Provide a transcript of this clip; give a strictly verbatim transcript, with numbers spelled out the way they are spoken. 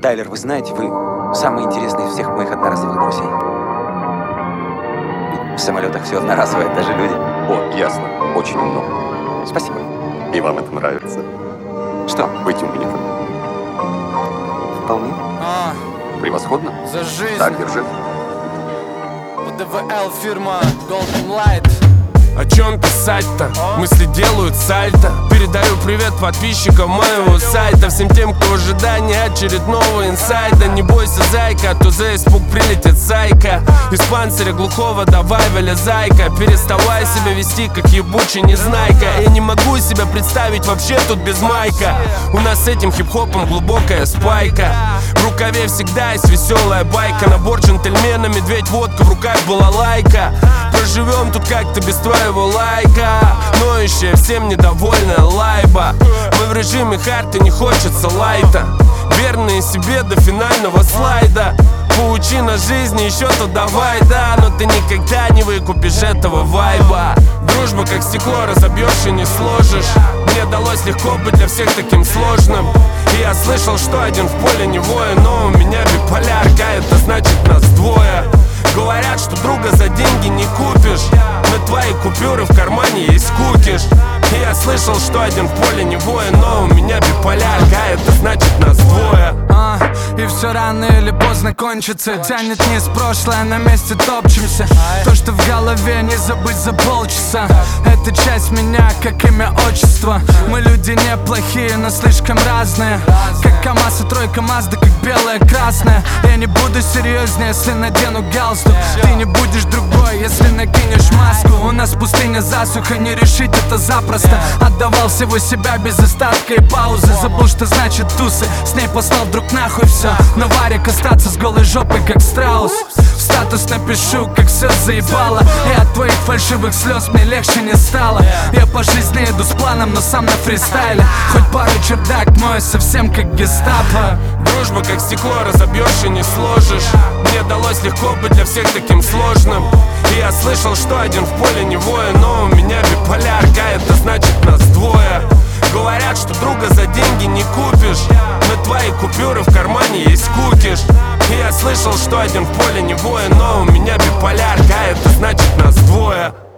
Тайлер, вы знаете, вы самый интересный из всех моих одноразовых друзей. В самолетах все одноразовое, даже люди. О, ясно. Очень умно. Спасибо. И вам это нравится? Что? Быть умником. Вполне. А, Превосходно. за жизнь. Так, держи. ПДВЛ фирма Golden Light. О чем писать-то? Мысли делают сальто. Передаю привет подписчикам моего сайта. Всем тем, кто в ожидании очередного инсайда. Не бойся, зайка, а то за испуг прилетит сайка. Из панциря глухого давай вылезайка. Переставай себя вести, как ебучий незнайка. Я не могу себя представить вообще тут без майка. У нас с этим хип-хопом глубокая спайка. В рукаве всегда есть веселая байка. Набор джентльмена, медведь, водка, в руках была лайка. Проживем тут как-то без твоего лайка. Ноющая, всем недовольная лайба. Мы в режиме хард и не хочется лайта. Верные себе до финального слайда. Паучина жизни еще то давай, да. Но ты никогда не выкупишь этого вайба. Дружба как стекло, разобьешь и не сложишь. Мне далось легко быть для всех таким сложным. И я слышал, что один в поле не воин. Но у меня биполярка, это значит нас двое. Говорят, что друга за деньги не купишь. На твои купюры в кармане есть кукиш. И я слышал, что один в поле не воин. Но у меня биполярка, это значит нас двое. а, И все рано или поздно кончится. Тянет вниз прошлое, на месте топчемся. То, что в голове, не забыть за полчаса. Это часть меня, как имя, отчество. Мы люди неплохие, но слишком разные. Как КамАЗ и тройка Мазда, как белая, красная. Я не буду серьезнее, если надену галстук. Ты не будешь другой, если накинешь маску. У нас пустыня, засуха, не решить это запросто. Отдавал всего себя без остатка и паузы. Забыл, что значит тусы, с ней послал вдруг нахуй все. Но варик остаться с голой жопой, как страус. В статус напишу, как все заебало. И от твоих фальшивых слез мне легче не стало. Я по жизни иду с планом, но сам на фристайле. Хоть пару чердак мой, совсем как гестапо. Дружба как стекло, разобьешь и не сложишь. Мне далось легко быть для всех таким сложным. И я слышал, что один в поле не воин. Но у меня биполярка, это значит нас двое. Говорят, что друга за деньги не купишь. На твои купюры в кармане есть кукиш. И я слышал, что один в поле не воин. Но у меня биполярка, это значит нас двое.